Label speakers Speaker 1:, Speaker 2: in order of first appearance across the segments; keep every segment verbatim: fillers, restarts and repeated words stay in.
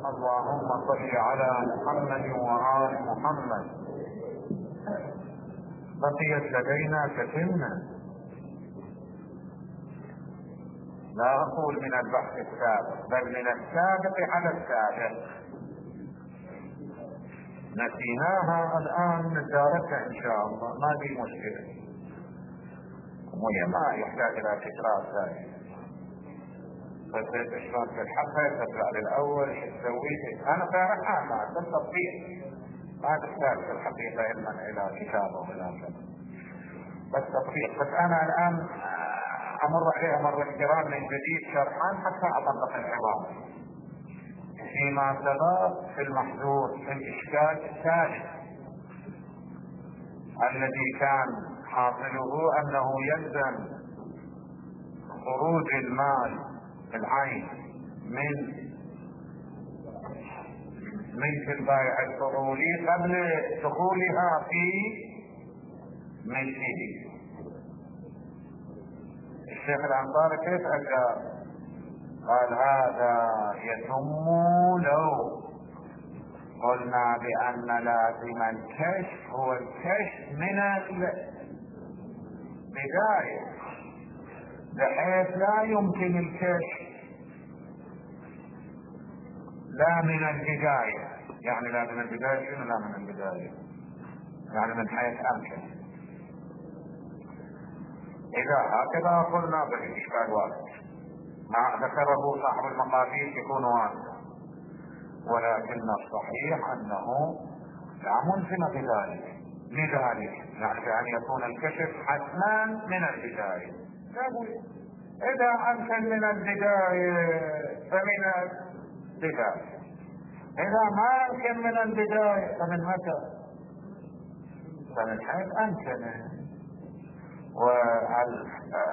Speaker 1: اللهم صل على محمد وآل محمد. بقيت لدينا تتمة، لا أقول من البحث السابق بل من السابق على السابق، نسيناها الآن نداركها إن شاء الله، ما في مشكلة، وهي ما يحتاج إلى تكرار ثاني. فزيت شلون تلحقها، ترجع للأول، شو تسوي؟ أنا شارحها مع التطبيق، ما تحتاج في الحقيقة علما إلى كتابة ولا كذا، بس تطبيق. بس أنا الآن أمر عليها مرة كرام من جديد شرحان حتى أطبق العبارة فيما سبق في المحذور في الإشكال الثالث الذي كان حاصله أنه يلزم خروج المال العين من ملك البائع الفضولي قبل دخولها في ملكه. الشيخ الأنصاري كيف أجاب؟ قال هذا يتم لو قلنا بأن لازم الكشف هو الكشف من البداية، بحيث لا يمكن الكشف لا من البداية. يعني لا من البداية شنو لا من البداية؟ يعني من حيث أمكن. إذا هكذا قلنا بالإشكال واحد ما ذكره صاحب المقادير يكون واحد، ولكن الصحيح أنه لا ملزم بذلك. لذلك يعني أن يكون الكشف حتما من البداية. إذا أمكن من البداية فمن البداية، إذا ما أمكن من البداية فمن متى؟ فمن حيث أمكن. وهل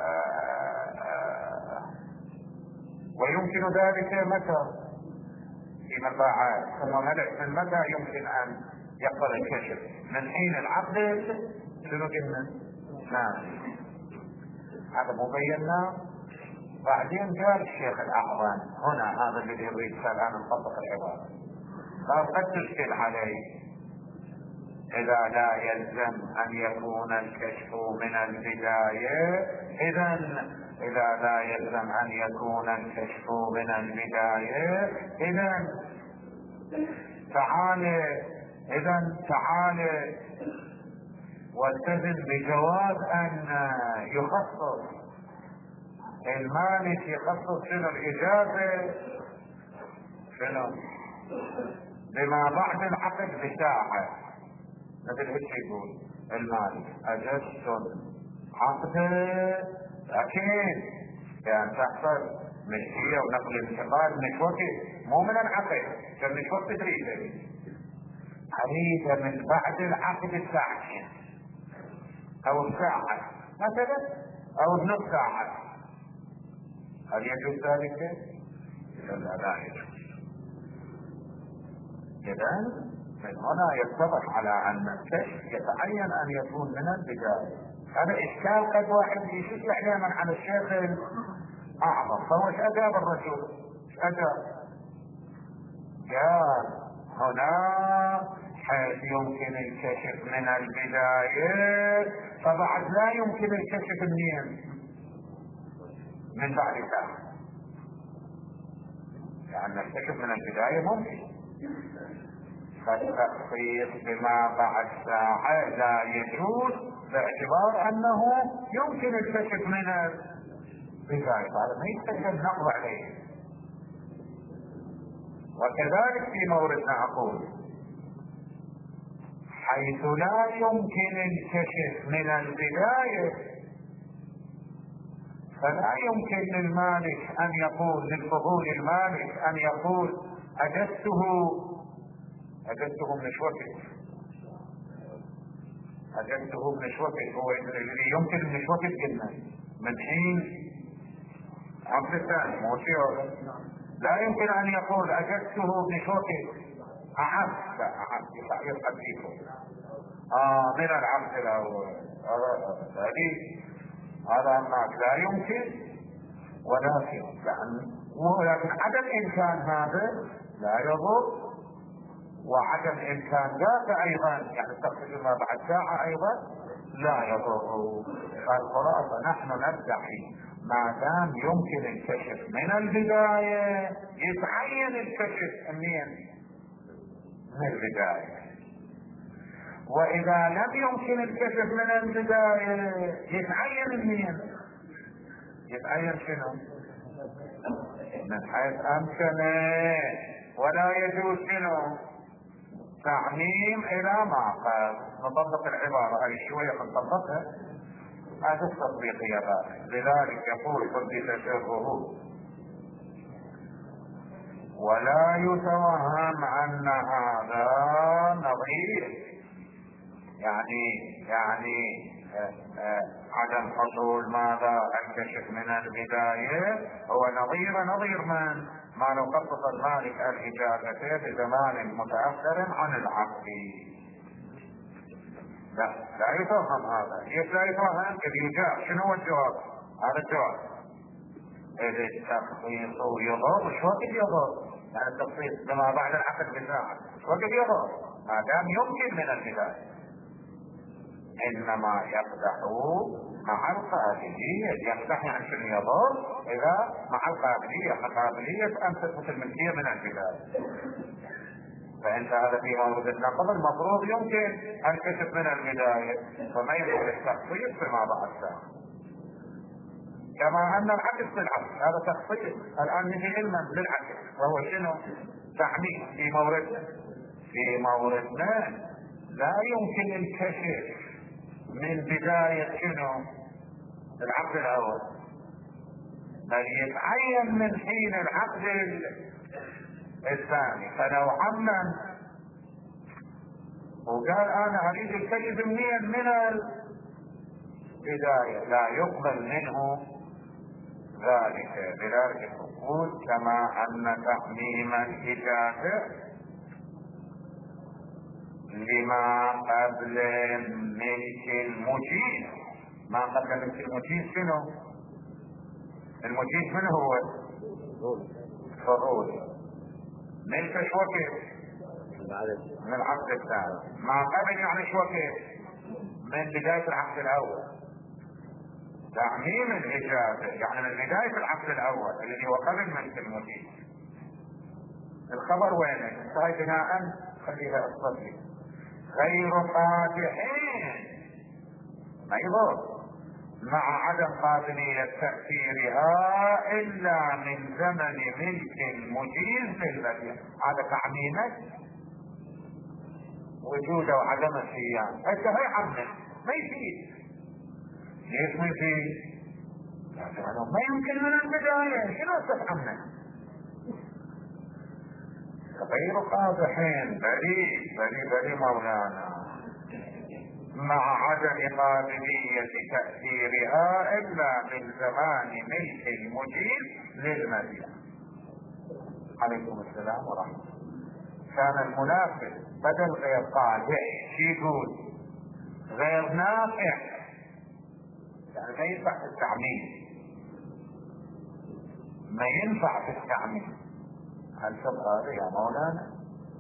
Speaker 1: ويمكن ذلك متى؟ في مباعات ثم ملك من متى يمكن أن يقبل الكشف؟ من حين العقد. شنو قلنا؟ نعم هذا مبينا. بعدين جاء الشيخ الأعظم هنا، هذا الذي يريد الآن نطبق العبارة، قال قد تشكل عليه إذا لا يلزم أن يكون الكشف من البداية. إذن إذا لا يلزم أن يكون الكشف من البداية إذن تعال إذن تعال والتزم بجواز أن يخصص المالك، يخصص شنو الإجازة شنو بما بعد العقد بساعة، مثل ايش يقول المالك اجزت عقد اكيد يعني تحصل ملكية ونقل الانتقال مش وقت، مو من العقد، مش وقت تريده، اريد من بعد العقد الساعتين او الساعة مثلا او نصف ساعة. هل يجوز ذلك؟ لا لا يجوز. اذا من هنا يتضح على أن الكشف يتعين أن يكون من البداية. هذا إشكال قد واحد يشكل دائما على الشيخ الأعظم. فهو ايش أجاب الرجل؟ ايش أجاب؟ قال هنا حيث يمكن الكشف من البداية فبعد لا يمكن الكشف منين؟ من بعد ساعة. يعني الكشف من البداية ممكن، فالتخصيص بما بعد ساعة لا يجوز باعتبار أنه يمكن الكشف من البداية، هذا ما يستجد النقض عليه. وكذلك في موردنا أقول حيث لا يمكن الكشف من البداية فلا يمكن للمالك أن يقول للفضول المالك أن يقول أجزته أجزته من وقت، أجزته من وقت، هو الذي يمكن من وقت قلنا من حين عقد الثاني موسيقى. لا يمكن أن يقول أجزته من وقت أعد، لا أعد يصحيح فيكم آه من العقد الأول هذه هذا الناس لا يمكن. ولكن لأن ولكن عدم إمكان هذا لا يضر، وعدم امكان ذاك ايضا، يعني تخرج ما بعد ساعة ايضا لا يضر. فالخلاصة نحن ندعي ما دام يمكن الكشف من البداية يتعين الكشف منين؟ من البداية. واذا لم يمكن الكشف من البداية يتعين منين؟ يتعين شنو؟ من حيث امكن، ولا يجوز شنو؟ تعميم الى ما قال. نطبق العبارة هاي شوية نطبقها، هذا التطبيقية بقى. لذلك يقول قدس سره: ولا يتوهم ان هذا نظير، يعني يعني آه آه عدم حصول ماذا الكشف من البداية هو نظير نظير من ما لو قصد المالك الإجازة بزمان متأخر عن العقد. لا لا يتوهم هذا. كيف لا يتوهم؟ إذ يجاب. شنو هو الجواب؟ هذا الجواب: إذ التخصيص يضر. شو وقت يضر؟ يعني التخصيص لما بعد العقد بساعة شو وقت يضر؟ ما دام يمكن من البداية. انما يقدح مع القابلية. يقدح يعني شنو يضر؟ اذا مع القابلية، قابلية ان تثبت الملكية من البداية. فانت هذا في مورد النقض المفروض يمكن الكشف من البداية، فما يمكن التخصيص فيما بعد ساعة. كما ان العكس بالعكس، هذا تخصيص الان نجي علما بالعكس، وهو شنو؟ تعميم في موردنا. في موردنا لا يمكن الكشف من بداية شنو؟ العقد الاول، بل يتعين من حين العقد الثاني. فلو عمم وقال انا اريد الكشف منين؟ من البداية، لا يقبل منه ذلك. لذلك العقود كما ان تعميم الاجازة لما قبل ملك المجيز. ما قبل ملك المجيز شنو؟ المجيز من هو؟ فضول. ملك شو وقت؟ من العقد الثاني. ما قبل يعني شو وقت؟ من بداية العقد الاول. تعميم الاجازة يعني من بداية العقد الاول الذي هو قبل ملك المجيز. الخبر وين؟ هاي بناء خليها اصطفي غير قادحين ما يضر مع عدم قابلية تأثيرها إلا من زمن ملك المجيز للبديع. هذا تعميمه وجوده وعدم الصيام. انت هي عمل ما يفيد. ليش ما يفيد؟ ما يمكن من البداية. شنو تتعمل؟ غير قادحين بريء بريء بريء مولانا مع عدم قابلية تأثيرها إلا من زمان ملك المجيز للمبيع. عليكم السلام ورحمة الله. كان المنافق بدل غير قادح شي يقول؟ غير نافع، يعني ما ينفع في التعميم. ما ينفع في التعميم. هل تبقى هذا يا مولانا؟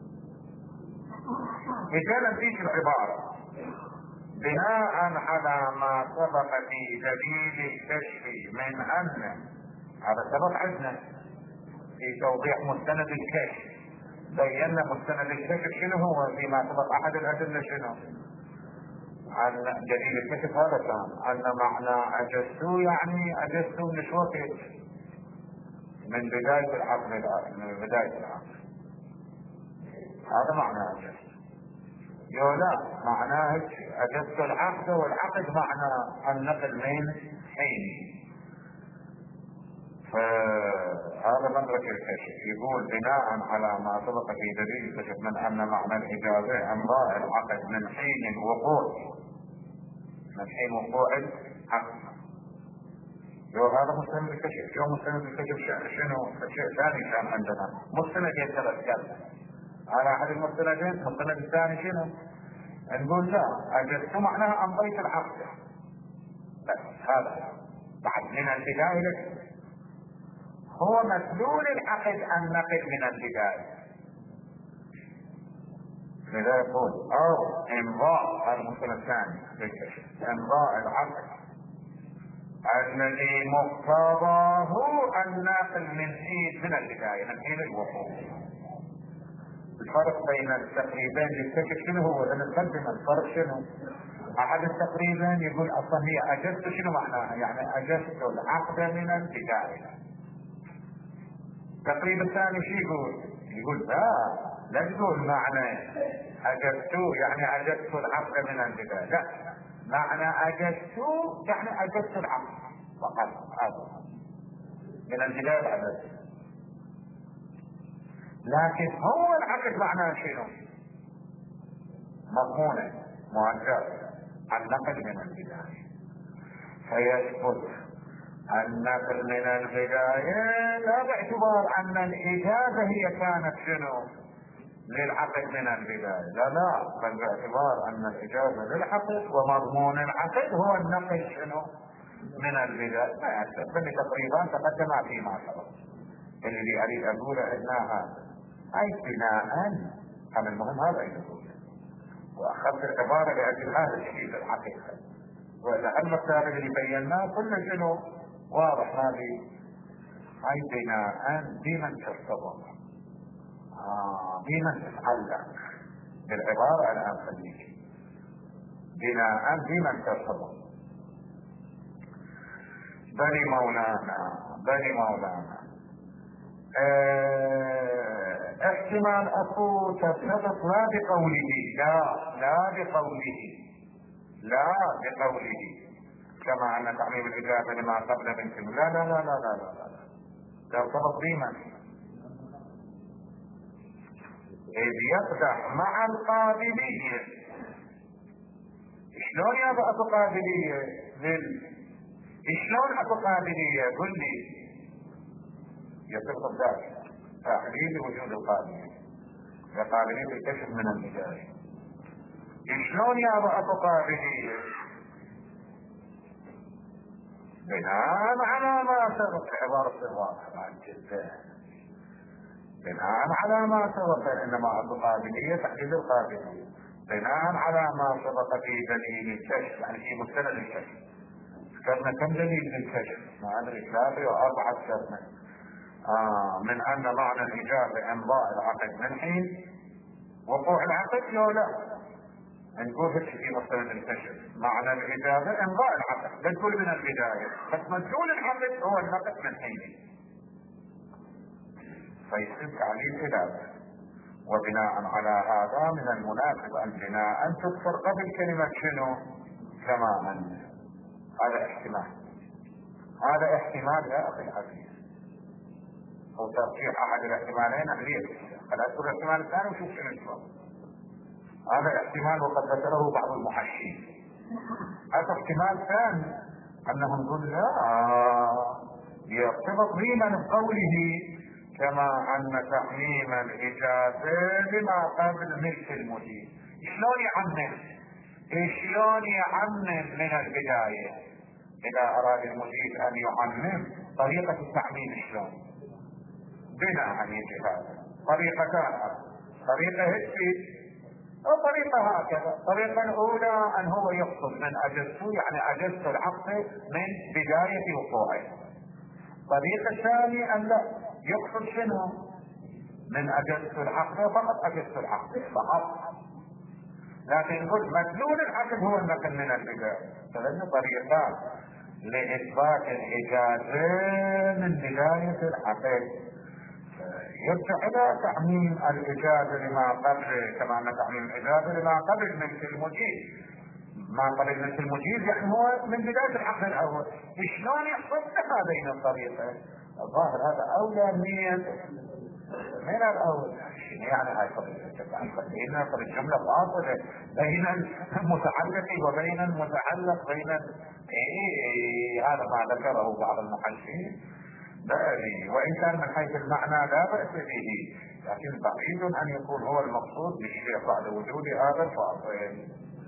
Speaker 1: إذا نتيجة العبارة بناء على ما سبق في دليل الكشف من ان هذا سبق عندنا في توضيح مستند الكشف. بينا مستند الكشف شنو هو فيما سبق. احد الادله شنو؟ عن دليل الكشف هذا كان ان معنى اجزتوا يعني اجزتوا من شو وقت؟ من بداية العقد من بداية العقد. هذا معنى اجزت. يو لا معناه اجزت العقد، والعقد معنى النقل من حين. فهذا مدرك الكشف. يقول بناء على ما سبق في دليل الكشف من ان معنى الاجازه امضاء العقد من حين الوقوع من حين وقوع العقد. يو هذا مستند الكشف. يو مستند الكشف شنو؟ شيء ثاني كان عندنا مستند يتذكر على احد المستندين. المستند الثاني شنو؟ نقول لا اجزت معناها امضيت العقد بس. هذا بعد من البدايه لك هو مدلول العقد النقل من البدايه. لذا يقول او امضاء المثل الثاني بالكشف، امضاء العقد الذي مقتضاه الناقل من حين من البداية من حين الوقوع. الفرق بين التقريبين للكشف شنو هو؟ لنقدم الفرق شنو؟ احد التقريبين يقول اصلا هي اجزت، شنو معناها؟ يعني اجزت العقد من البداية. التقريب الثاني شو يقول؟ يقول لا لا تقول معنى اجزت يعني اجزت العقد من البداية، لا، معنى اجزت يعني اجزت العقد فقط، هذا من البداية الابد. لكن هو العقد معناه شنو؟ مضمونه مؤجر النقل من البداية، فيثبت النقل من البداية لا باعتبار ان الاجازة هي كانت شنو؟ للعقد من البداية، لا لا، بل باعتبار ان الاجازة للعقد ومضمون العقد هو النقل شنو؟ من البداية. ما يعتبر بني تقريبا تقدم فيما سبق. اللي اريد اقوله انها اي بناء على المهم هذا يقول، واخذت العبارة لاجل هذا الشيء في الحقيقة، ولعل السابق اللي بيناه كل شنو واضح. هذه اي بناء بمن ترتبط آه بمن تتعلق بالعبارة الان خليك بناء بمن ترتبط. بني مولانا بني مولانا اه احتمال اكو ترتبط لا بقوله، لا لا بقوله لا بقوله كما ان تعميم الاجابه لما قبل منكم، لا لا لا لا لا لا لا ترتبط بمن؟ اذ يقدح مع القابليه. شلون يا اكو قابليه؟ شلون اكو قابليه؟ قل لي. يصير ذلك تحليل وجود القابليه وقابليه الكشف من البدايه. شلون يا اكو قابليه؟ بناء على ما سبق، عبارة الواقع جدا بناء على ما سبق، انما اكو قابليه تحديد القابليه بناء على ما سبق في دليل الكشف، يعني في مستند الكشف. ذكرنا كم دليل للكشف؟ ما ادري ثلاثه واربعه ذكرنا آه من ان معنى الاجابه امضاء العقد من حين وقوع العقد، لو لا نقول في مستند الكشف معنى الاجابه امضاء العقد، بنقول من البدايه، بس مدلول العقد هو النقد من حينه، فيصير تعليل اجابه. وبناء على هذا من المناسب ان بناء تذكر قبل كلمه شنو؟ تماما. هذا احتمال، هذا احتمال يا اخي العزيز، او ترجيح احد الاحتمالين اهليه. خلينا نقول الاحتمال الثاني وشوف شنو الجواب. هذا احتمال وقد ذكره بعض المحشين. هذا احتمال ثاني انهم يقول لا يرتبط ضمن بقوله كما ان تحميم الاجازه لما قبل ملك المدير. شلون يعمم؟ شلون يعمم من البدايه؟ اذا اراد المدير ان يعمم طريقه التعميم شلون؟ بناء يجي هذا طريقتان، طريقه هيك وطريقة هكذا. الطريقة الأولى أن هو يقصد من أجزت، يعني أجزت العقد من بداية وقوعه. الطريقة الثانية أن لا يقصد شنو؟ من أجزت العقد فقط، أجزت العقد فقط، لكن يقول مدلول العقد هو النقل من البداية. فلن طريقان لإثبات الإجازة من بداية العقد. يرجع الى تعميم الاجازه لما قبل، كما ان تعميم الاجازه لما قبل ملك المجيز. ما قبل ملك المجيز يعني هو من بدايه العقد الاول. شلون يحصل هذين الطريقه؟ الظاهر هذا اولى من من الاول. يعني هاي قضيه بين الجمله فاصله بين المتعلق وبين المتعلق بين إيه هذا ما ذكره بعض المحشين. بأبي وإن كان من حيث المعنى لا بأس به، لكن بعيد أن يكون هو المقصود بالشيء بعد وجود هذا الفاصل.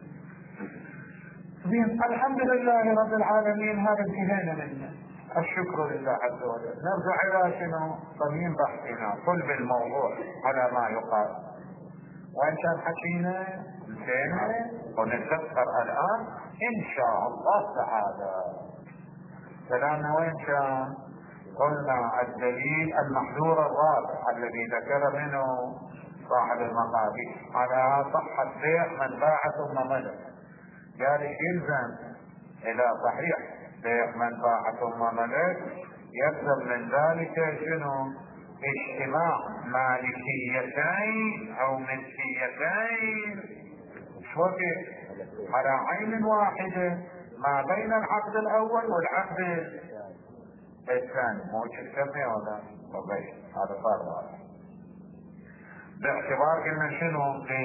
Speaker 1: الحمد لله رب العالمين. هذا انتهينا منه، الشكر لله عز وجل. نرجع إلى شنو؟ صميم بحثنا صلب الموضوع على ما يقال. وإن كان حكينا زين ونتذكر الآن إن شاء الله تعالى. كلامنا وين كان؟ قلنا الدليل المحذور الرابع الذي ذكر منه صاحب المقادير على صحة بيع من باع ثم ملك. قال يلزم إلى صحيح بيع من باع ثم ملك يلزم من ذلك شنو؟ اجتماع مالكيتين أو ملكيتين شوكي على عين واحدة ما بين العقد الأول والعقد الثاني. مو تسمي ولا طبيعي هذا صار باعتبار قلنا شنو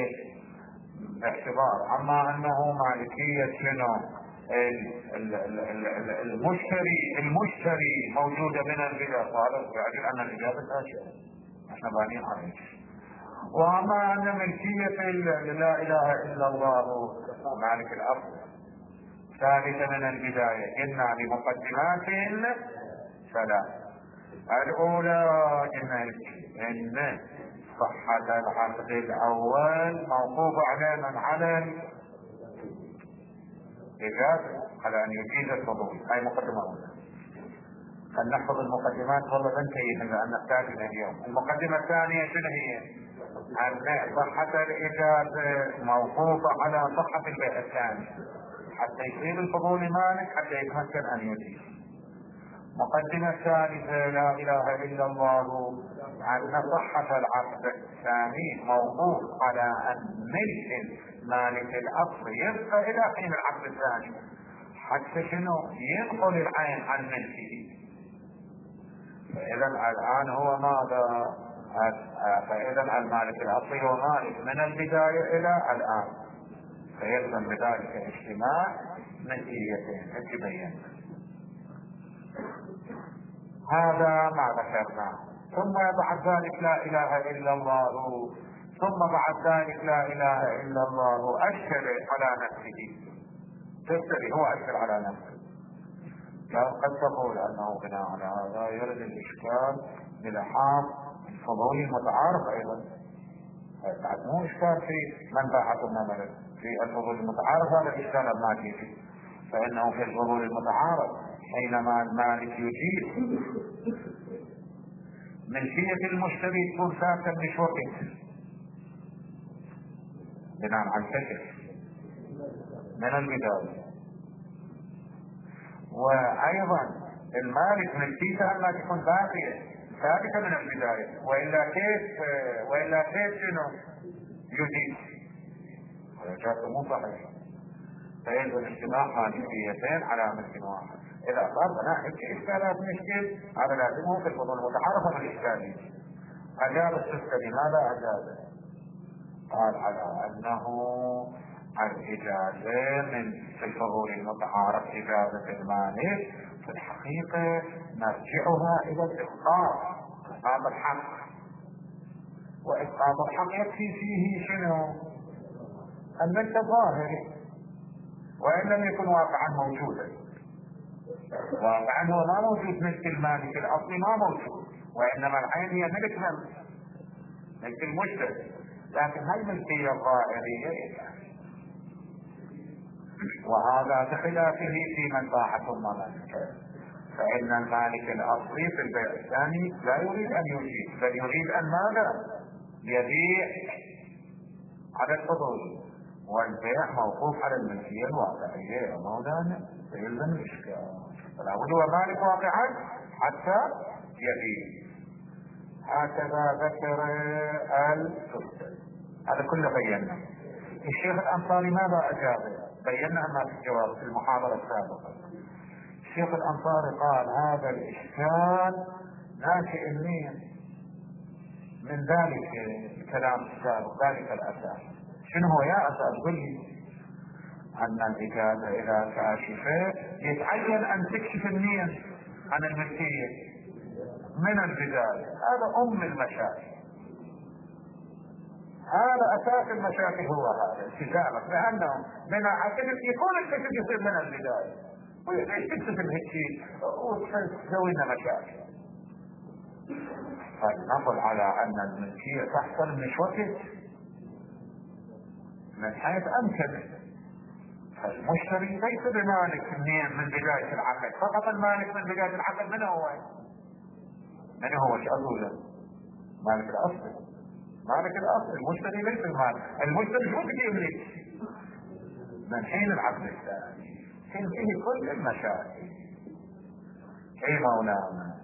Speaker 1: باعتبار اما انه مالكية شنو المشتري المشتري موجودة من البداية، وهذا يعجب ان الإجابة الاشياء احنا بانين عليه. واما ان ملكية لا اله الا الله مالك الارض ثابتة من البداية قلنا بمقدمات ثلاث. الاولى ان ان صحة العقد الاول موقوف على من على الاجازة على ان يجيز الفضول. هاي مقدمة اولى. خلينا نحفظ المقدمات والله بنتهي لان نحتاج الى اليوم. المقدمة الثانية شنو هي؟ ان صحة الاجازة موقوفة على صحة البيع الثاني حتى يصير الفضول مالك حتى يتمكن ان يجيز. مقدمة ثالثة لا اله الا الله ان صحة العقد الثاني موقوف على ان ملك مالك الاصل يبقى الى حين العقد الثاني حتى شنو ينقل العين عن ملكه. فاذا الان هو ماذا؟ فاذا المالك الاصلي هو مالك من البداية الى الان، فيلزم بذلك اجتماع ملكيتين تبين. هذا ما ذكرناه. ثم بعد ذلك لا اله الا الله، ثم بعد ذلك لا اله الا الله اشكل على نفسه. تشتري هو اشكل على نفسه. قد تقول انه بناء على هذا يرد الاشكال بلحاظ الفضول المتعارف ايضا. بعد مو اشكال في من باع ثم ملك، في الفضول المتعارف هذا الاشكال المالكي. فانه في الفضول المتعارف حينما المالك يجيب ملكية المشتري تكون ثابتة مش وقت بناء على الفكر من البداية. وايضا المالك ملكيته ما تكون باقية ثابتة من البداية، والا كيف والا كيف شنو يجيب؟ هذا مو صحيح. فيلزم اجتماع مالكيتين على ملك واحد. اذا صار هناك اشكالات مشكل هذا لازم في الفضول المتعارف بالاشكاليه. اجاب السكري ماذا اجاب؟ قال على انه الاجازه من في الفضول المتعارف اجازه المالك في الحقيقه نرجعها الى الاسقاط، اسقاط الحق. واسقاط الحق يكفي فيه شنو؟ الملك الظاهري وان لم يكن واقعا موجودا. واقعا هو ما موجود ملك المالك الاصلي ما موجود، وانما العين هي ملك من؟ ملك المشتري. لكن هاي الملكيه الظاهريه وهذا بخلافه في من باع ثم ملك. فان المالك الاصلي في البيع الثاني لا يريد ان يجيب، بل يريد ان ماذا؟ يبيع على الفضول، والبيع موقوف على الملكيه الواقعيه يا مولانا. فيلزم الاشكال، فلا بد هو مالك واقعا حتى يبيع. هكذا ذكر الفصل. هذا كله بينا. الشيخ الانصاري ماذا اجاب؟ بينا ما في الجواب في المحاضره السابقه. الشيخ الانصاري قال هذا الاشكال ناشئ من من ذلك الكلام السابق، ذلك الاساس. شنو هو يا اساس؟ قل لي. ان الاجازه اذا كاشفه يتعين ان تكشف النية عن الملكيه من البدايه. هذا ام المشاكل، هذا اساس المشاكل، هو هذا الكتابه. لانه من عقدك يكون الكشف يصير من البدايه، وليش تكشف الهيك وتسوي لنا مشاكل؟ فنقول على ان الملكيه تحصل مش وقت من حيث أمكن. المشتري ليس بمالك من بداية العقد، فقط المالك من بداية العقد من هو؟ من هو؟ ايش اقول؟ مالك الاصل. مالك الاصل المشتري ليس المالك. المشتري شو بده يملك؟ من حين العقد الثاني تنتهي كل المشاكل. اي مولانا.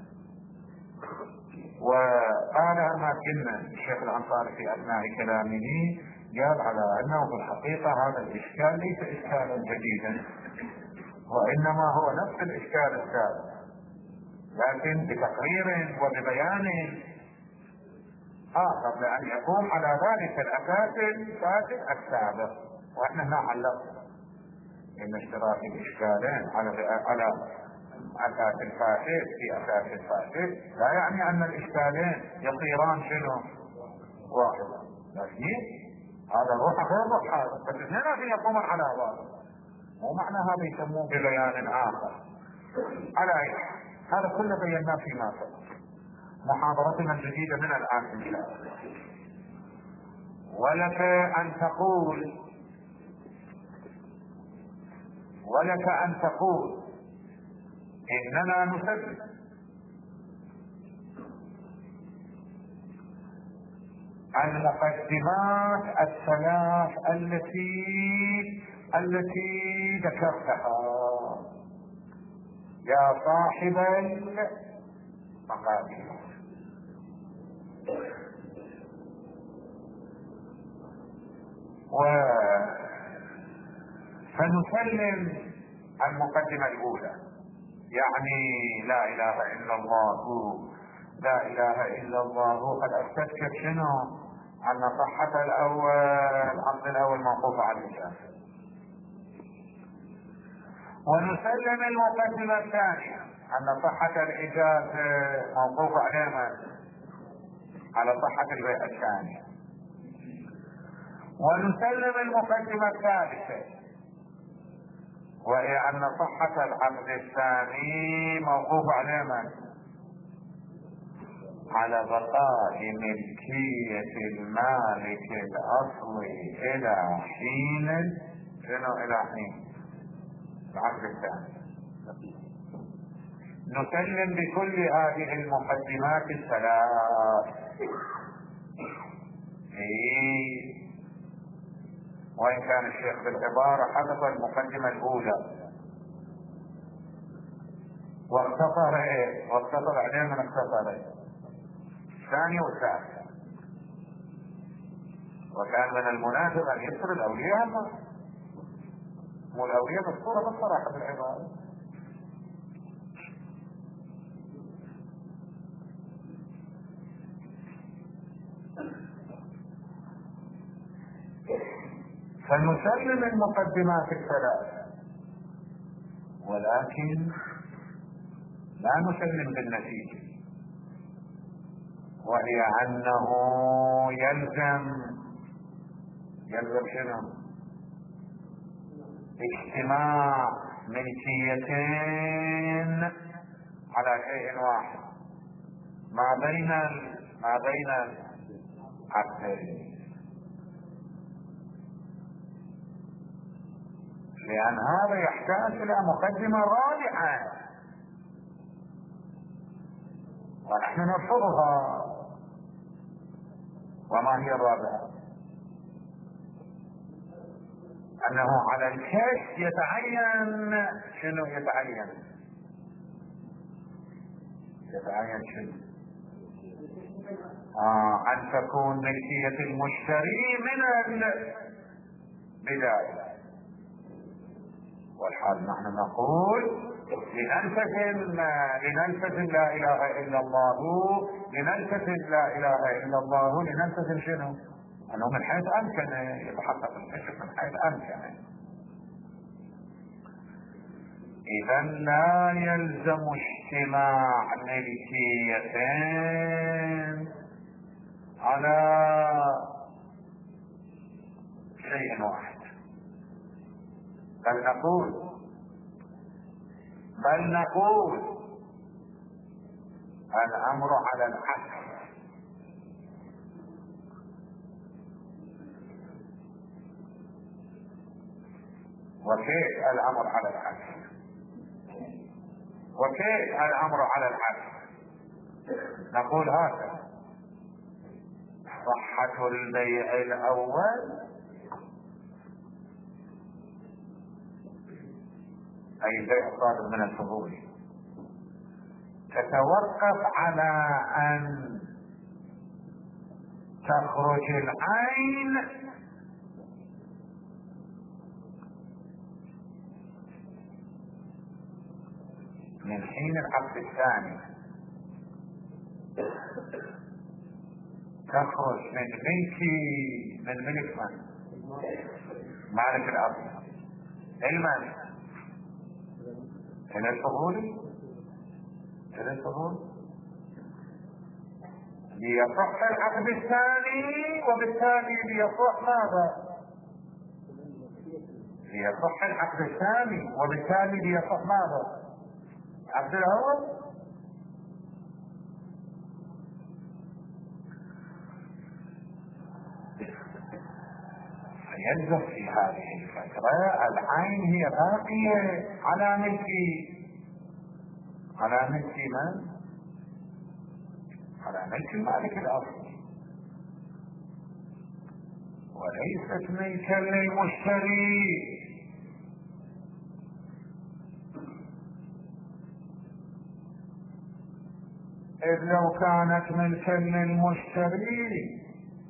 Speaker 1: وقال ما كنا الشيخ الانصاري في اثناء كلامه قال على انه في الحقيقه هذا الاشكال ليس اشكالا جديدا، وانما هو نفس الاشكال السابق، لكن بتقرير وببيان اخر لان يقوم على ذلك الاساس الفاسد السابق. واحنا هنا علقنا ان اشتراك الاشكالين على على اساس الفاسد في اساس الفاسد لا يعني ان الاشكالين يصيران شنو؟ واحدا. لكن هذا روح غير روح هذا، بس اثنين يقومون على بعض، مو معنى هذا يسموه ببيان اخر. على اي هذا كله بيناه فيما سبق. محاضرتنا الجديدة من الآن إن شاء الله. ولك أن تقول ولك أن تقول إننا نسلم المقدمات الثلاث التي التي ذكرتها يا صاحب المقادير، وسنسلم المقدمة الأولى، يعني لا إله إلا الله. لا إله إلا الله قد أستذكر شنو؟ أن صحة الأول العقد الأول موقوف على الإجازة. ونسلم المقدمة الثانية أن صحة الإجازة موقوف على على صحة البيع الثانية. ونسلم المقدمة الثالثة وهي أن صحة العقد الثاني موقوف على من؟ على بقاء ملكية المالك الأصلي إلى حين شنو؟ إلى حين العقد الثاني. نسلم بكل هذه المقدمات الثلاث. إيه؟ وإن كان الشيخ بالعبارة حذف المقدمة الأولى واختصر إيه؟ واختصر عليه من اختصر إيه؟ الثاني والثالث. وكان من المناسب أن يذكر الأولياء، والأولياء مذكورة بالصراحة بالعبارة. فنسلم المقدمات الثلاث، ولكن لا نسلم بالنتيجة، وهي أنه يلزم يلزم شنو؟ اجتماع ملكيتين على شيء واحد ما بين ما بين العقدين، لأن هذا يحتاج إلى مقدمة رابعة ونحن نرفضها. وما هي الرابعة؟ أنه على الكشف يتعين شنو؟ يتعين يتعين شنو؟ آه أن تكون ملكية المشتري من البداية. والحال نحن نقول لنلتزم لنلتزم لا اله الا الله، لنلتزم لا اله الا الله لنلتزم شنو؟ انه من حيث امكن يتحقق الكشف من حيث امكن. اذا لا يلزم اجتماع ملكيتين على شيء واحد، بل نقول بل نقول الامر على العكس. وكيف الأمر على العكس؟ وكيف الأمر على العكس؟ نقول هذا صحة البيع الأول أي البيع الصادر من الفضول تتوقف على أن تخرج العين من حين العقد الثاني، تخرج من ملك من ملك من؟ مالك الأرض المالك إلى الفضولي إلى الفضول ليصح العقد الثاني، وبالتالي ليصح ماذا؟ ليصح العقد الثاني وبالتالي ليصح ماذا؟ العقد الأول. يلزم في هذه الفترة العين هي باقية على ملك على ملك من؟ على ملك المالك الأصلي، وليست ملكا للمشتري. إذ لو كانت ملكا للمشتري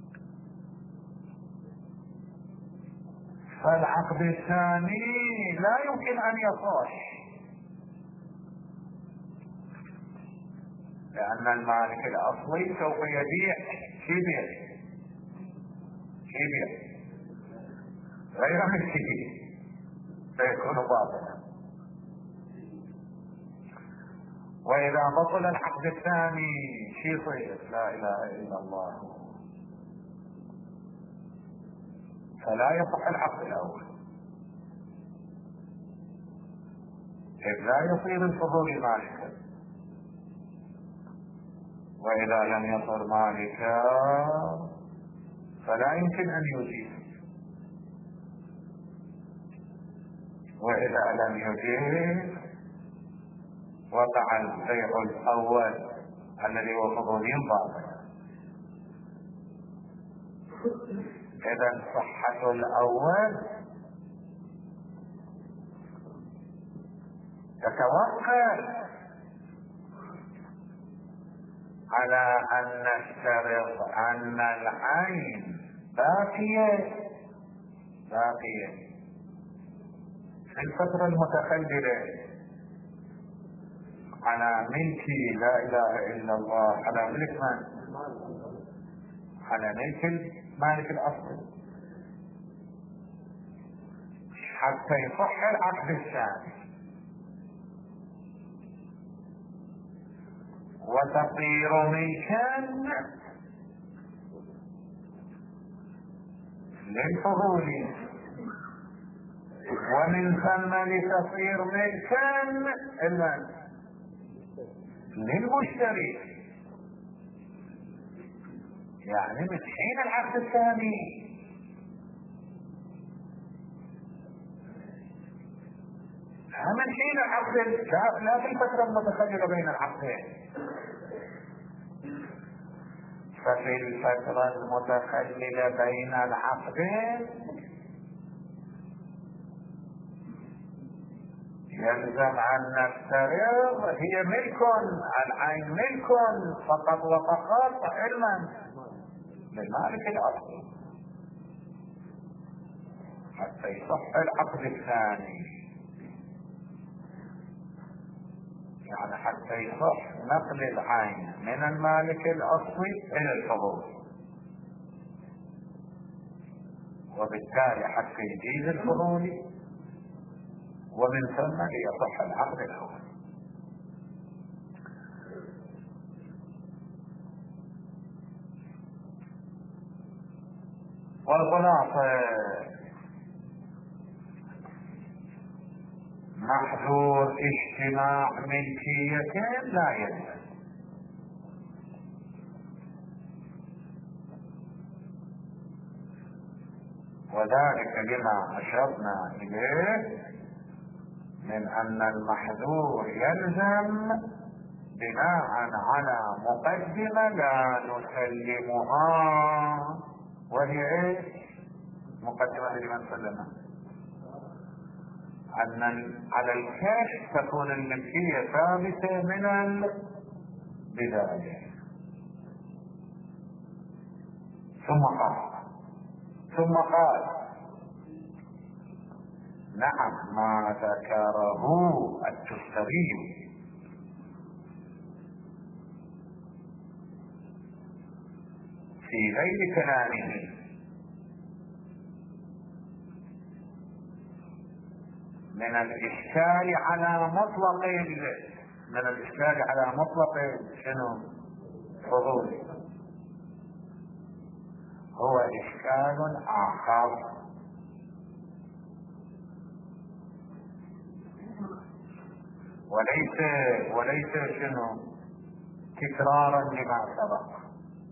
Speaker 1: فالعقد الثاني لا يمكن أن يصح، لأن المالك الأصلي سوف يبيع شبيع شبيع غير ملكه فيكون باطلا. وإذا بطل العقد الثاني شيء يصير؟ لا إله إلا الله، فلا يصح العقد الأول، إذ لا يصير الفضول مالكا، وإذا لم يصر مالكا فلا يمكن أن يجيب، وإذا لم يجيب وقع البيع الأول الذي هو فضولي باطل. إذا صحة الأول تتوقف على أن نفترض أن العين باقية باقية في الفترة المتخللة على ملك لا إله إلا الله، على ملك من؟ على ملك المالك الأصلي، حتى يصح العقد الثاني وتصير ملكا للفضول، ومن ثم لتصير ملكا للمشتري، يعني من حين العقد الثاني. لا من حين العقد، لا في الفترة المتخللة بين العقدين. ففي الفترة المتخللة بين العقدين يلزم أن نفترض هي ملك، العين ملك فقط وفقط علما للمالك الأصلي حتى يصح العقد الثاني، يعني حتى يصح نقل العين من المالك الأصلي إلى الفضول، وبالتالي حتى يجيز الفضولي، ومن ثم ليصح العقد الأول. والخلاصة محظور اجتماع ملكيتين لا يلزم، وذلك لما أشرنا إليه من أن المحذور يلزم بناء على مقدمة لا نسلمها، وهي ايش؟ مقدمة لمن سلمها أن على الكشف تكون الملكية ثابتة من البداية. ثم قال ثم قال نعم ما ذكره التستري في غير كلامه من الإشكال على مطلق من الإشكال على مطلق شنو؟ فضول، هو إشكال آخر وليس وليس شنو؟ تكرارا لما سبق.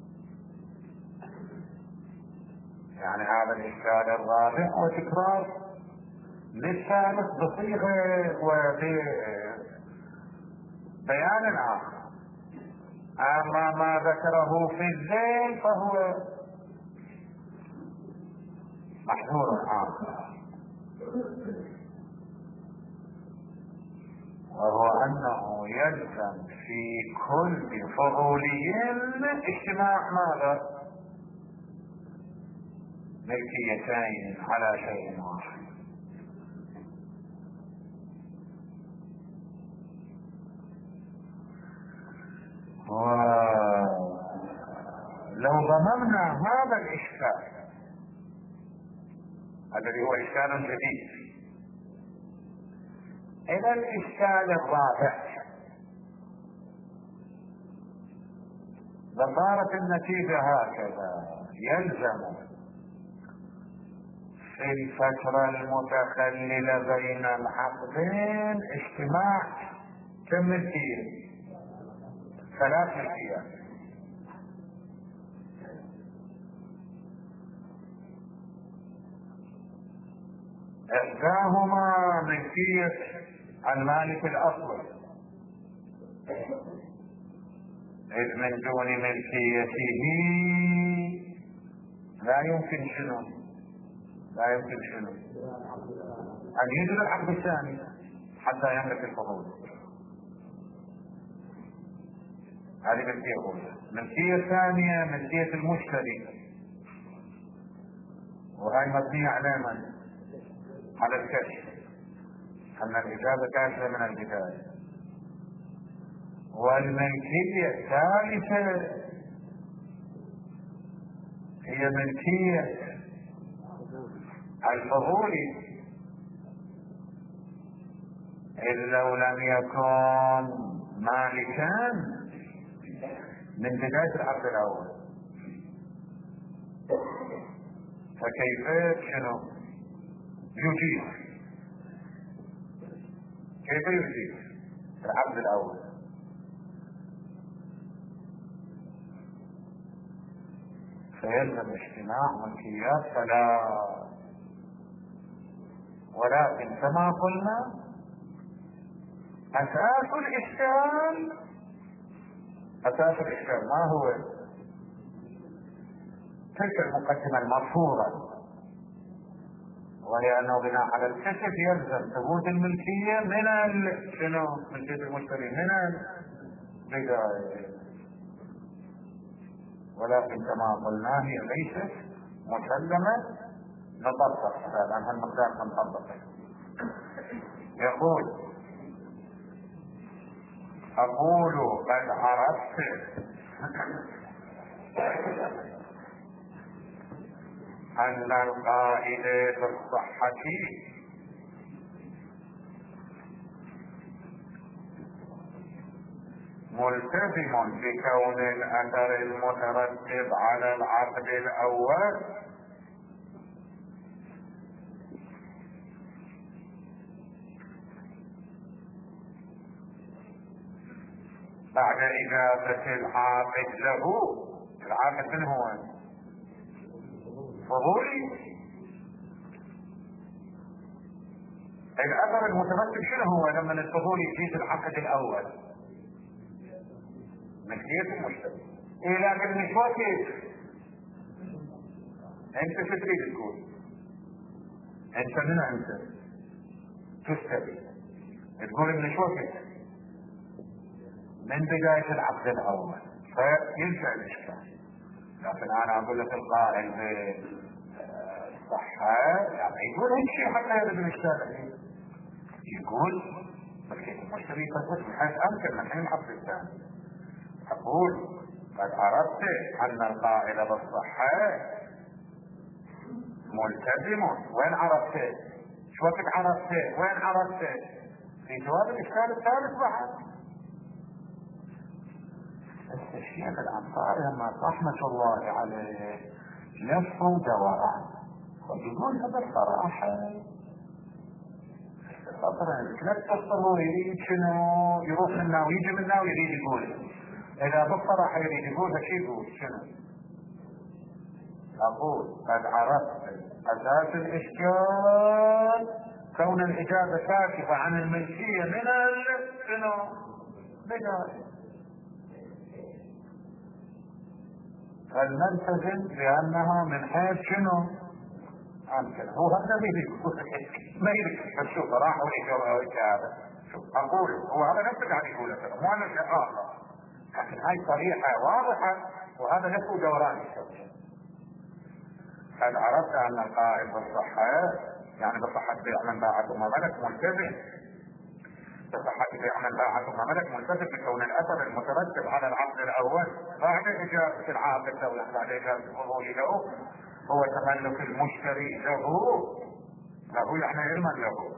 Speaker 1: يعني هذا الإشكال الرابع وتكرار للثالث بصيغة وببيان آخر. أما ما ذكره في الذيل فهو محذور آخر، وهو أنه يلزم في كل فضولي اجتماع ماذا؟ ملكيتين على شيء واحد. ولو ضممنا هذا الإشكال الذي هو إشكال جديد إلى الإشكال الرابع لصارت النتيجة هكذا: يلزم في الفترة المتخللة بين العقدين اجتماع كم ملكية؟ ثلاث ملكيات. إحداهما ملكية المالك الأصلي، إذ من دون ملكيته لا يمكن شنو؟ لا يمكن شنو؟ أن يجري العقد الثاني حتى يملك الفضول. هذه ملكية أولى. ملكية ثانية ملكية المشتري، وهي مبنية على من؟ على الكشف، أن الإجابة كاشفة من البداية. والملكية الثالثة هي ملكية الفضولي، إذ لو لم يكن مالكا من بداية العقد الأول فكيف شنو يجيب؟ كيف يجيب العقد الأول؟ فيلزم اجتماع ملكيات ثلاث. ولكن كما قلنا أساس الإشكال أساس الإشكال ما هو؟ تلك المقدمة المرفوضة، وهي أنه بناء على الكشف يلزم ثبوت الملكية من ال... شنو؟ ملكية المشتري من البداية. ولكن كما قلنا هي ليست مسلمة، نطبق لأنها المقدار منطبقة. يقول: أقول قد عرفت أن القائل بالصحة ملتزم بكون الأثر المترتب على العقد الأول بعد إجابة العاقد له. العاقد من هو؟ فضولي. الاثر المترتب شنو هو لما الفضول يجي في العقد الاول؟ ملكية المشتري. ايه لكن مش وقت انت شو تريد تقول؟ انت من انت تشتري تقول ان شو من بداية العقد الاول فينشأ الاشكال. لكن انا اقول لك القائل بالصحة يعني يقول هيك شيء حتى يرد الاشكال. يقول ملكية المشتري تثبت من حيث امكن من حين العقد الثاني. اقول قد عرفت ان القائل بالصحة ملتزم. وين عرفت؟ شو وقت عرفت؟ وين عرفت؟ في جواب الاشكال الثالث بعد. الشيخ الانصاري لما رحمة الله عليه لف ودوران ويقول هذا الصراحة خطرا لا تصل يريد شنو يروح منا ويجي منا ويريد يقول. اذا بالصراحة يريد يقول هالشيء يقول شنو؟ اقول قد عرفت اساس الاشكال كون الاجابة كاشفة عن الملكية من شنو؟ بداية. فالملتزم لانها من حيث شنو؟ امكن هو هذا ما يريد شوف راح ويجاوب هذا. شوف اقول هو هذا نفسه قاعد يقوله مو انا شيء اخر. لكن هاي صريحة واضحة وهذا نفسه دوران يسوي. قد عرفت ان القائل بالصحة يعني بصحة بيع من باع ثم ملك ملتزم. بصحة بيع من باع ثم ملك ملتزم بكون الاثر المترتب على العقد الاول بعد اجابة العاقد له بعد اجابة الفضول له هو تملك المشتري له. له يعني علما له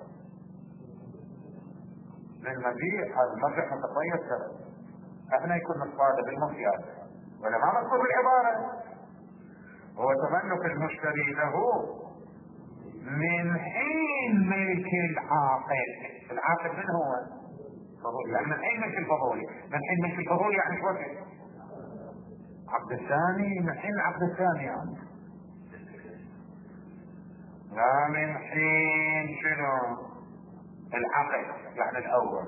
Speaker 1: للمبيع. هذا المبيع متقيد له. احنا يكون مصادر بالمصياد ولا ما مذكور بالعبارة. هو تملك المشتري له من حين ملك العاقل. العاقل من هو؟ فضولي. يعني من حين ملك الفضولي. من حين ملك الفضولي يعني شو وقت؟ عقد الثاني. من حين العقد الثاني يعني لا من حين شنو؟ العقد يعني الاول.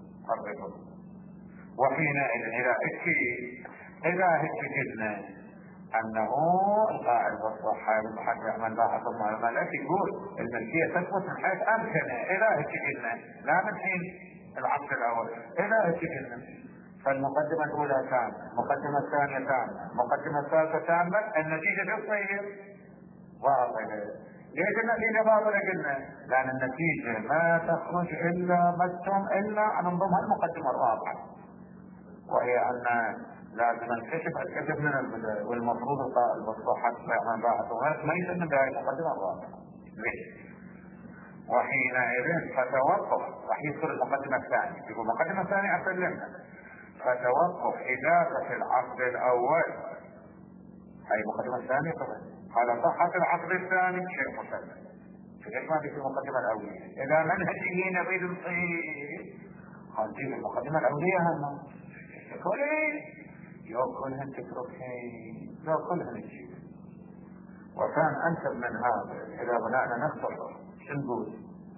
Speaker 1: وحينئذ اذا اتي اذا اتجدنا انه القائل بالصحة بصحة من باع ثم الملك يقول الملكية تثبت من حيث امكن اذا اتجدنا لا من حين العقد الاول. اذا اتجدنا فالمقدمة الاولى تامة، المقدمة الثانية تامة، المقدمة الثالثة تامة، النتيجة شو تصير؟ باطلة. ليش النتيجة باطلة قلنا؟ لان النتيجة ما تخرج الا متم الا ان نضمها المقدمة الرابعة وهي ان لازم الكشف الكشف من البداية والمفروض القائل بالصحة من باع ثم ما يسمى بهاي المقدمة الرابعة. ليش؟ وحينئذ فتوقف راح يذكر المقدمة الثانية. يقول المقدمة الثانية اسلمها فتوقف اجابة العقد الاول. هاي المقدمة الثانية طبعا على صحة العقد الثاني شيء مسلم. ليش ما في المقدمة الاولية؟ اذا منهجه نريد نصير هنجيب المقدمة الاولية هم كلهن يو كلهن تتركين لو كلهن تجيب. وكان انسب من هذا اذا بدأنا نختصر شو نقول؟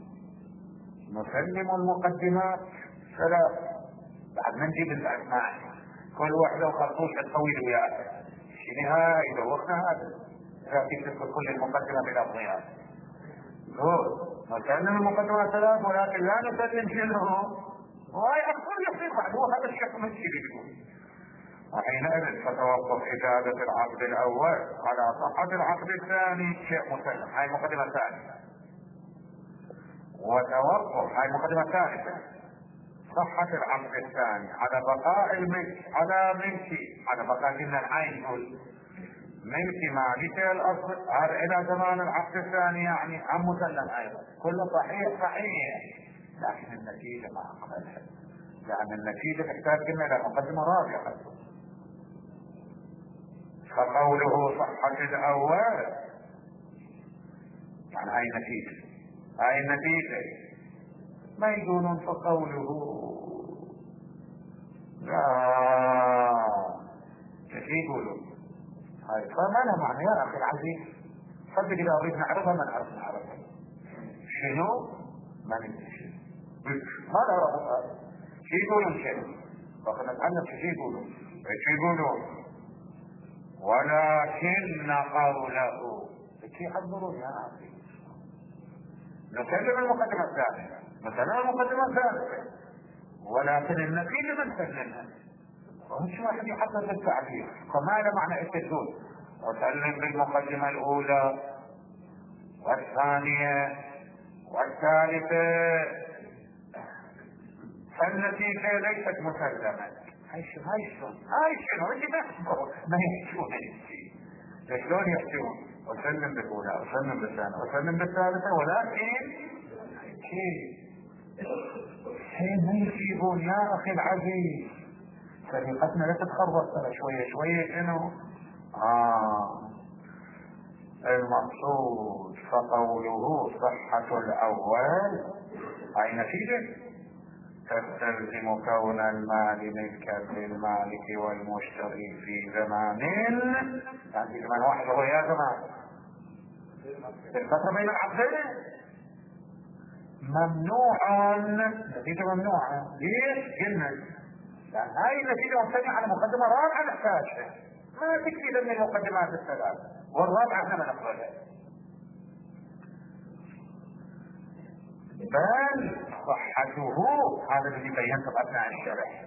Speaker 1: نسلم المقدمات ثلاث بعد ما نجيب الاسماء كل واحدة وخرطوش الطويل وياها في نهاية دوخنا هذا اذا تكتب كل المقدمة بالابضيات. نسلم المقدمات ثلاث ولكن لا نسلم شنو؟ وهي أكثر يصير بعد هو هذا الشيء من يقول. وحينئذ فتوقف إجابة العقد الأول على صحة العقد الثاني شيء مسلم. هاي المقدمة الثانية. وتوقف هاي المقدمة الثالثة صحة العقد الثاني على بقاء الملك على ملكي على بقاء كنا العين يقول ملك مالك الأصل هذا إلى زمان العقد الثاني يعني عم مسلم أيضا كله صحيح صحيح. لكن النتيجة ما أقبلها لأن النتيجة تحتاج كنا إلى مقدمة رابعة. فقوله صحة الأول يعني هاي النتيجة هاي النتيجة ما يقولون فقوله لا كيف يقولون هاي فما لها معنى يا أخي العزيز. صدق إذا أريد نعرفها ما نعرف نعرفها شنو ما ننتشر ما لا شي يقولون شيء فقد نتعلم شي يقولون شي يقولون ولكن قوله شي يحضرون يا اخي. نسلم المقدمة الثانية مثلا المقدمة الثالثة ولكن النتيجة من سلمها ومش واحد يحضر بالتعبير. فماذا معنى التدول وسلم بالمقدمة الأولى والثانية والثالثة فالنتيجة ليست مسلمة. هاي شو هاي شو هاي شنو اللي ما ما يحكون شلون يحكون وسلم بالأولى وسلم بالثانية وسلم بالثالثة ولكن شيء شيء ما يجيبون يا أخي العزيز. طريقتنا لا تتخربط ترى شوية شوية شنو آه المقصود. فقوله صحة الأول أي نتيجة تستلزم كون المال ملكا للمالك والمشتري في زمان يعني زمان واحد هو يا زمان الفترة بين العقدين ممنوعا. نتيجة ممنوعة ليش؟ قلنا لأن هاي النتيجة مبتنية على مقدمة رابعة نحتاجها ما تكفي من المقدمات الثلاث والرابعة احنا ما نقبلها. بل صحته هذا الذي بينته اثناء الشرح.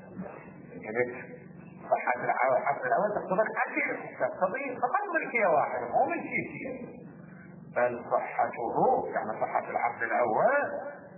Speaker 1: صحة العقد الاول تقتضي الحكي تقتضي فقط ملكية واحدة مو ملكية. بل صحته يعني صحة العقد الاول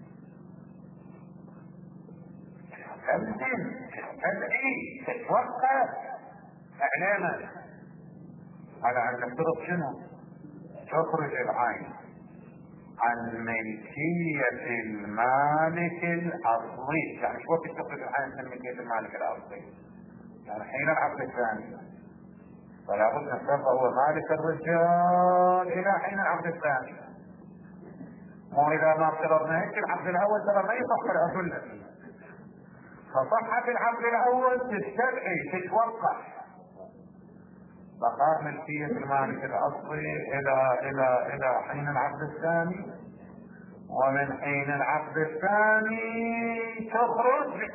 Speaker 1: تلزم تدعي تتوقف اعلاما على ان نفترض شنو تخرج العين عن ملكية المالك الأصلي. يعني شو وقت تخرج العين من ملكية المالك الأصلي؟ يعني حين العقد الثاني فلا بد نفترض هو مالك الرجال إلى حين العقد الثاني. مو إذا ما افترضنا هيك العقد الأول ترى ما يصح الأدلة فيه. فصحة العقد الأول تستدعي تتوقع بقاء ملكية المالك الأصلي إلى إلى إلى حين العقد الثاني ومن حين العقد الثاني تخرج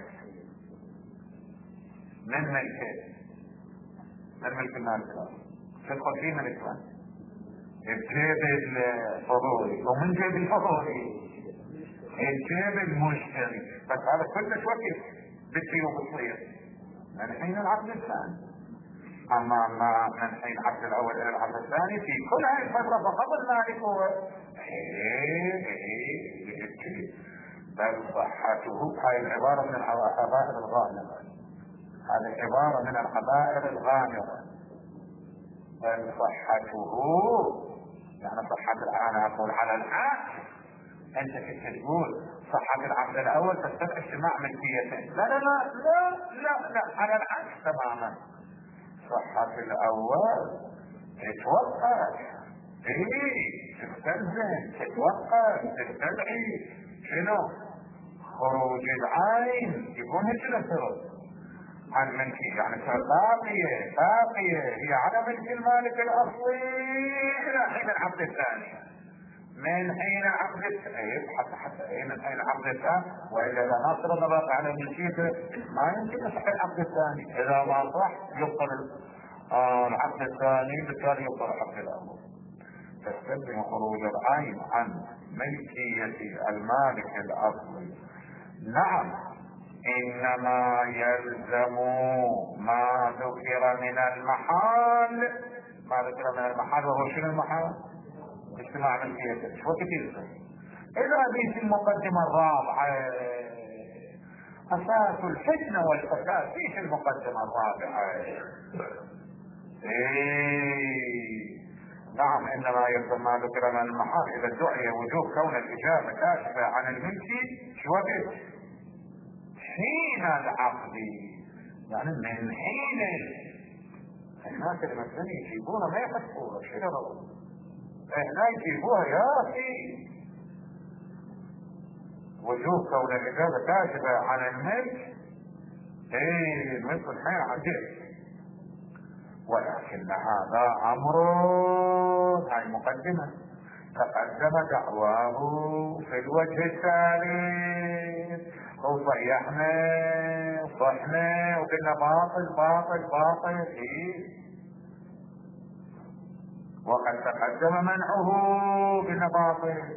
Speaker 1: من ملكه من ملك المالك الأصلي تدخل فيه ملك الجيب الفضولي ومن جيب الفضولي الجيب المشتري. بس هذا كله وقت بتصير وبتصير من حين العقد الثاني. اما ما من حين العقد الاول الى العقد الثاني في كل هذه الفتره فقط المالك هو ايه ايه. بل صحته هاي العباره من الحبائر الغامضه. هذه العباره من الحبائر الغامضه. بل صحته يعني صحه انا اقول على العكس. انت كنت تقول صحة العقد الاول تستدعي اجتماع ملكيتين. لا لا لا لا لا لا على العكس تماما. صحة الاول تتوقف ايه تستلزم تتوقف تستدعي شنو خروج العين يكون هيك نفترض عن ملكية يعني باقية باقية هي على ملك المالك الاصلي الى حين العقد الثاني. من حين العقد الثاني حتى حتى ايه من حين العقد الثاني واذا ما افترضنا باقي على ملكيته ما يمكن يصح العقد الثاني. اذا ما صح يبطل آه العقد الثاني بالتالي يبطل العقد الاول. تستلزم خروج العين عن ملكية المالك الاصلي. نعم انما يلزم ما ذكر من المحال. ما ذكر من المحال وهو شنو المحال؟ اجتماع ملكيته. شو كثير اذا هذه المقدمة الرابعة اساس الفتنة والفساد في المقدمة الرابعة. ايه نعم انما يلزم ما ذكر من المحال اذا ادعي وجوب كون الاجابة كاشفة عن الملك شو وقت حين العقد يعني من حين الناس اللي مثلا يجيبونا ما يحسبوها شنو هنا يجيبوها يا اخي وجوب كون الاجابة كاشفة عن الملك. ايه الملك الحين عجيب ولكن هذا امر هاي مقدمة تقدم دعواه في الوجه الثالث، وصيحنا وصحنا وقلنا باطل باطل باطل إيه؟ وقد تقدم منعه قلنا باطل،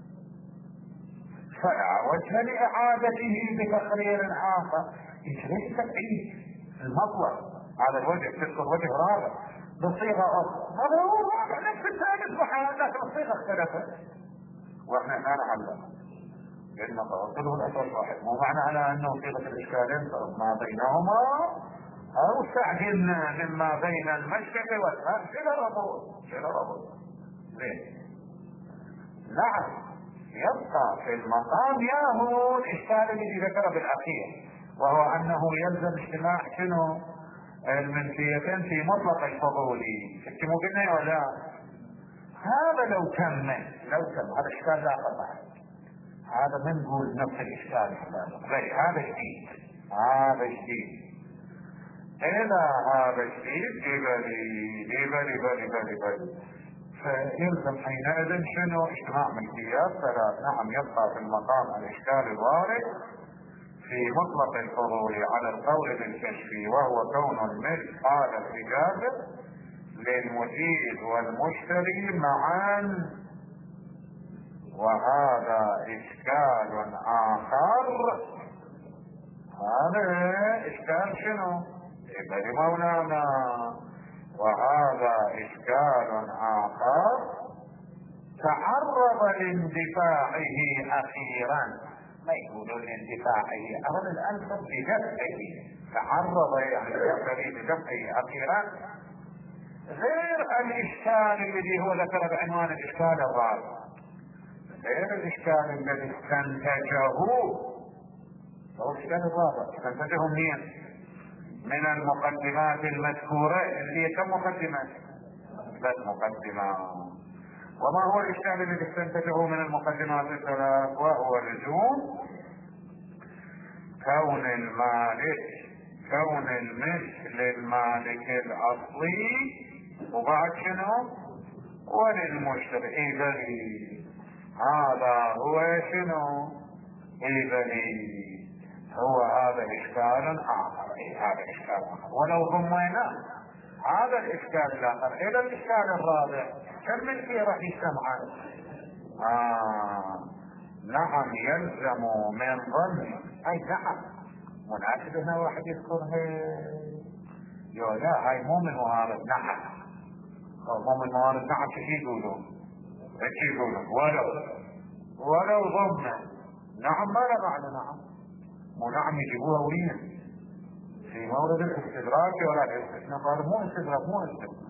Speaker 1: فلا وجه لإعادته بتقرير آخر. ليش تقعيد المطلق على الوجه تذكر وجه رابع بصيغة أخرى؟ هذا هو الرابع نفس الثالث محال، لكن الصيغة اختلفت واحنا ما نعلم لأن توصله الأصل واحد. مو معنى على أنه صيغة الإشكالين فرق ما بينهما أو استعجلنا مما بين المشرق والمغرب. إلى ربط إلى ربط ليه؟ نعم يبقى في المقام ياهو الإشكال الذي ذكر بالأخير، وهو أنه يلزم اجتماع شنو المنفيتين في مطلق الفضول. شفتوا قلنا ولا؟ هذا لو تم لو تم هذا الإشكال لا قطع، هذا من نقول نفس الإشكال هذا هذا جديد هذا جديد. إذا هذا جديد يبالي يبالي يبالي يبالي يبالي فيلزم حينئذ شنو اجتماع ملكيات ثلاث. نعم يبقى في المقام الإشكال الوارد في مطلق الفضول على القول بالكشف، وهو كون الملك هذا الإجازة للمجيد والمشتري معا، وهذا إشكال آخر. هذا إشكال شنو؟ إبن مولانا. وهذا إشكال آخر تعرض لاندفاعه أخيرا. ما يقولون لاندفاعه أولا الألفظ لدفعه، تعرض يعني لدفعه أخيرا، غير الإشكال الذي هو ذكر بعنوان الإشكال الرابع، غير الإشكال الذي استنتجه. هو الإشكال الرابع استنتجه منين؟ من المقدمات المذكورة اللي هي كم مقدمة؟ ثلاث مقدمات. وما هو الإشكال الذي استنتجه من المقدمات الثلاث؟ وهو لزوم كون المالك كون الملك للمالك الأصلي وبعد شنو؟ وللمشتري. إذا هذا هو شنو؟ إذا هو هذا إشكال آخر. إيه هذا إشكال آخر. ولو ضمينا هذا الإشكال الآخر إلى الإشكال الرابع كم ملكية راح يجتمعان؟ آه نعم يلزم من ضمن. أي نعم مناسب هنا واحد يذكرها. يو لا هاي مو من موارد نعم، مو من موارد نعم. شو يقولون؟ ايش يقولون؟ ولو ولو ضمن نعم ما لا معنى نعم. مو نعم يجيبوها وين؟ في مورد الاستدراك ولا الاستثناء. قالوا مو استدراك مو استثناء.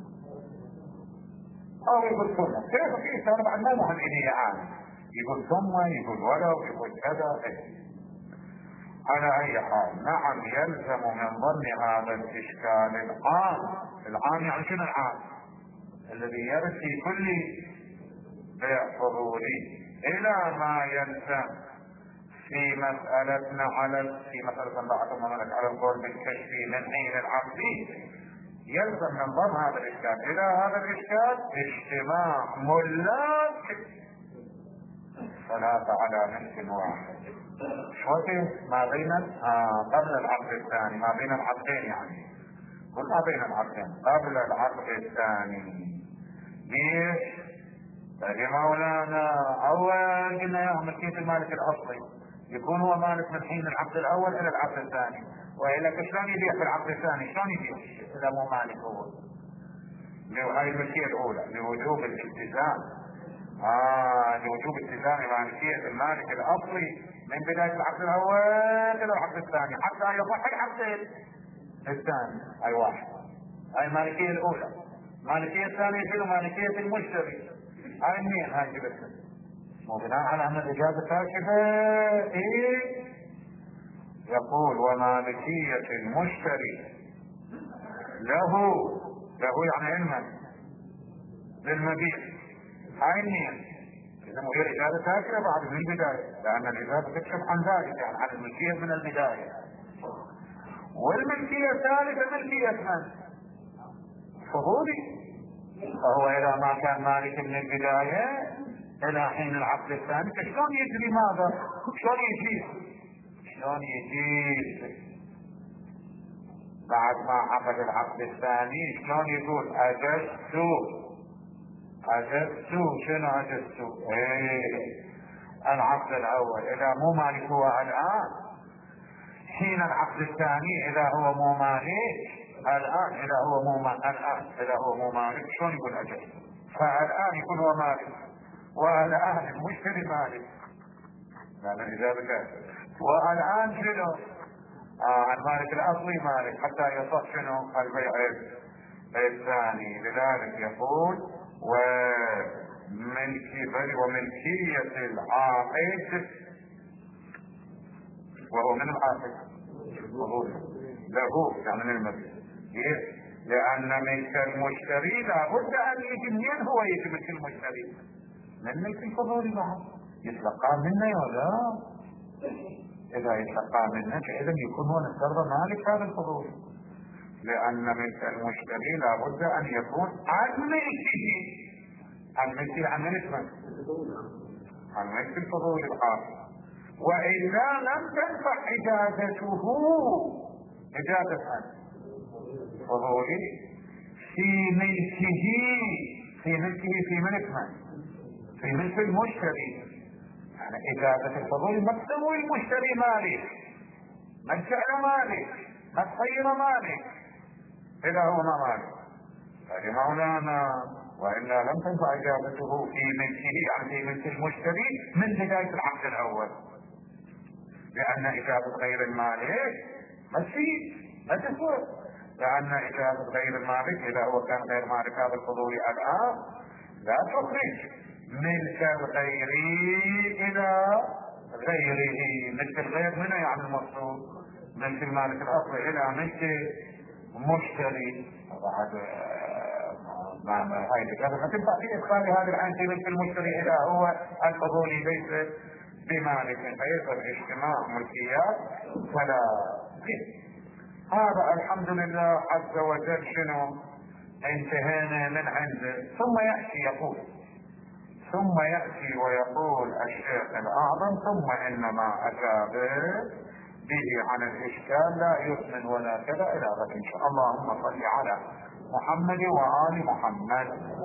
Speaker 1: او يقول ثم كيف في انسان بعد ما مهم الي عام يقول ثم يقول ولو يقول كذا. على اي حال نعم يلزم من ضمن هذا الاشكال العام. العام يعني شنو العام؟ الذي يرد في كل بيع فضولي الى ما يلزم في مسألتنا على في مسألة بعض مملك على القول بالكشف من حين العقد. يلزم من ضمن هذا الإشكال إلى هذا الإشكال اجتماع ملاك ثلاثة على ملك واحد. شوية ما بين آه قبل العقد الثاني، ما بين العقدين يعني كل ما بين العقدين قبل العقد الثاني. ليش؟ يا مولانا أول قلنا يا ملكية المالك الأصلي يكون هو مالك من حين العقد الأول إلى العقد الثاني، وإلا شلون يبيع في العقد الثاني؟ شلون يبيع إذا مو مالك هو؟ هاي الملكية الأولى لوجوب الالتزام. آه لوجوب التزام مالكية المالك الأصلي من بداية العقد الأول إلى العقد الثاني حتى يصح العقد الثاني. أي واحد هاي المالكية الأولى. مالكية الثانية شنو؟ مالكية المشتري. هاي منين هاي جبتها؟ مو بناء على أن الإجازة كاشفة. إيه يقول ومالكية المشتري له له يعني علما للمبيع. هاي منين؟ إذا مو هي الإجازة كاشفة بعد من البداية، لأن الإجازة تكشف عن ذلك يعني عن الملكية من البداية. والملكية الثالثة ملكية من؟ فضولي. فهو اذا ما كان مالك من البداية الى حين العقد الثاني شلون يجري ماذا؟ شلون يجيب؟ شلون يجيب بعد ما عقد العقد الثاني؟ شلون يقول اجزت؟ اجزت شنو اجزت؟ ايه العقد الاول اذا مو مالك هو الان، حين العقد الثاني اذا هو مو مالك الان، اذا هو مو مالك الان اذا هو مو مالك شلون يقول اجزت؟ فالان يكون هو مالك والان المشتري مالك، لان اذا بدا والان شنو؟ آه المالك الاصلي مالك حتى يصح شنو؟ البيع الثاني. لذلك يقول وملك بل وملكية العاقد، وهو من العاقد وهو له يعني من الملك، لأن ملك المشتري لابد أن يجي منين؟ هو يجي ملك المشتري من ملك الفضولي بعد يتلقى منه ولا؟ إذا يتلقى منه فإذا يكون هو نفترض مالك هذا الفضولي، لأن ملك المشتري لابد أن يكون عن ملكه، عن ملكه عن ملك من؟ عن ملك الفضولي العاقد. وإذا لم تنفع إجازته، إجازة الفضولي في ملكه، في ملكه في ملك من؟ في ملك المشتري. يعني إجازة الفضولي ما تسوي المشتري مالك، ما تجعله مالك، ما تخير مالك إذا هو ما مالك. فلمولانا وإلا لم تنفع إجابته في ملكه يعني في ملك المشتري من بداية العقد الأول، لأن إجابة غير المالك ما تفيد ما تفوت، لأن إجابة غير المالك إذا هو كان غير مالك هذا الفضولي الآن لا تخرج ملك الغير إلى غيره. ملك الغير منه يعني المقصود ملك المالك الأصلي إلى ملك مشتري. بعد ما هاي الإجابة ما تنفع في إدخال هذا العين في ملك المشتري إذا هو الفضولي ليس بمالك، فيصل اجتماع ملكيات فلا. هذا الحمد لله عز وجل شنو انتهينا من عنده. ثم يأتي يقول ثم يأتي ويقول الشيخ الأعظم ثم إنما أجاب به عن الإشكال لا يثمن ولا كذا إلى ذلك إن شاء الله. اللهم صل على محمد وآل محمد.